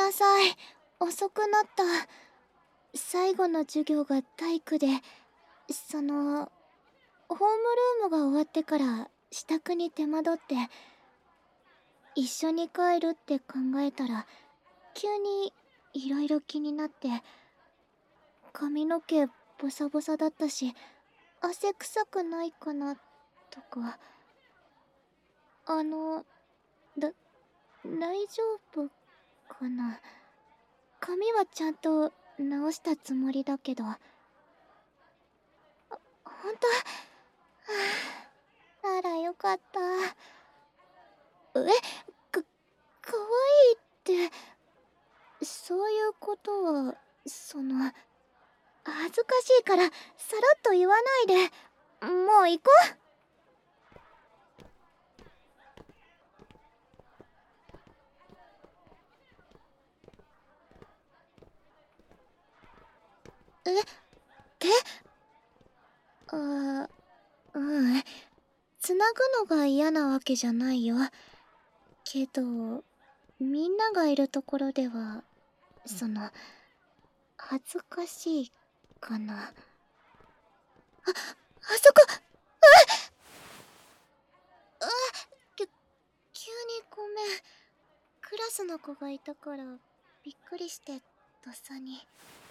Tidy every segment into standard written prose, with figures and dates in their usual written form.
なさい。遅くなった。最後の授業が体育で、ホームルームが終わってから支度に手間取って、一緒に帰るって考えたら、急にいろいろ気になって、髪の毛ボサボサだったし、汗臭くないかな、とか。だ、大丈夫かな。髪はちゃんと直したつもりだけど。ほんと？ならよかった。か、かわいいって、そういうことは、恥ずかしいから、さらっと言わないで。もう行こう。手？うん。つなぐのが嫌なわけじゃないよ。けど、みんながいるところでは、恥ずかしいかな。あそこ！急にごめん。クラスの子がいたからびっくりしてとっさに。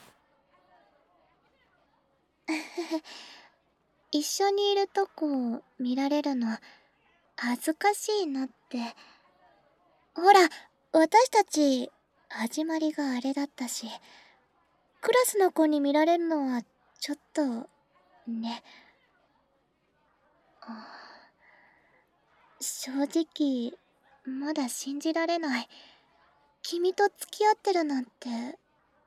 一緒にいるとこ見られるの恥ずかしいなって。ほら、私たち始まりがあれだったし、クラスの子に見られるのはちょっとね。正直まだ信じられない。君と付き合ってるなんて、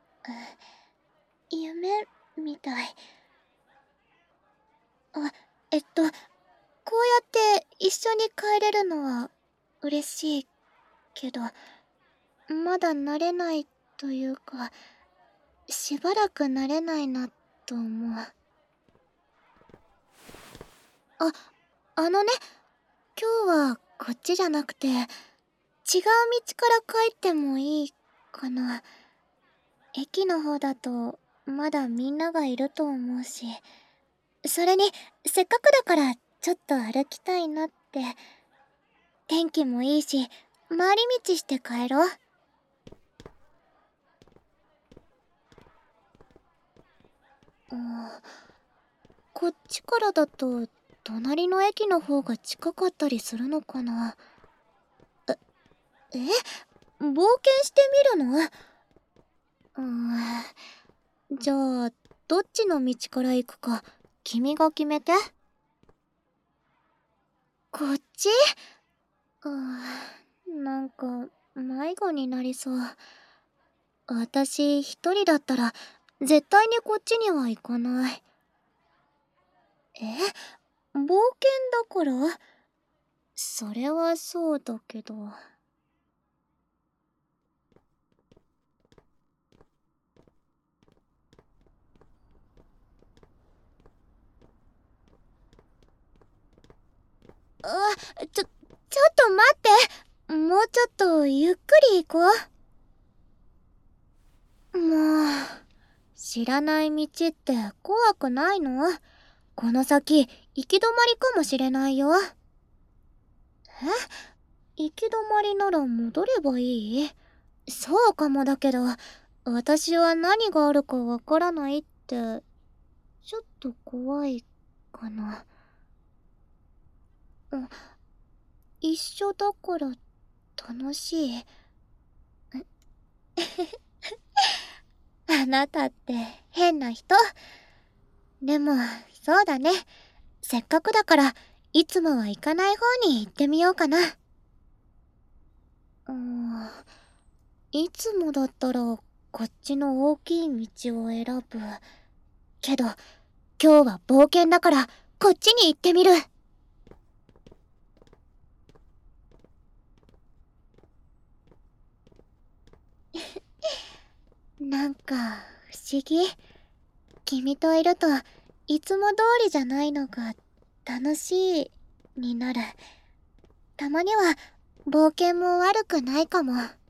夢みたい。こうやって一緒に帰れるのは嬉しいけど、まだ慣れないというか、しばらく慣れないなと思う。あのね、今日はこっちじゃなくて、違う道から帰ってもいいかな。駅の方だとまだみんながいると思うし、それにせっかくだからちょっと歩きたいなって。天気もいいし、回り道して帰ろう。こっちからだと隣の駅の方が近かったりするのかな。冒険してみるの？じゃあどっちの道から行くか君が決めて。こっち？なんか迷子になりそう。私一人だったら絶対にこっちには行かない。冒険だから？それはそうだけど。ちょっと待って。もうちょっとゆっくり行こう。もう、知らない道って怖くないの？この先、行き止まりかもしれないよ。行き止まりなら戻ればいい？そうかもだけど、私は何があるかわからないって、ちょっと怖いかな。一緒だから楽しい。あなたって変な人。でも、そうだね。せっかくだから、いつもは行かない方に行ってみようかな。いつもだったら、こっちの大きい道を選ぶ。けど、今日は冒険だから、こっちに行ってみる。なんか、不思議。君といると、いつも通りじゃないのが、楽しい、になる。たまには、冒険も悪くないかも。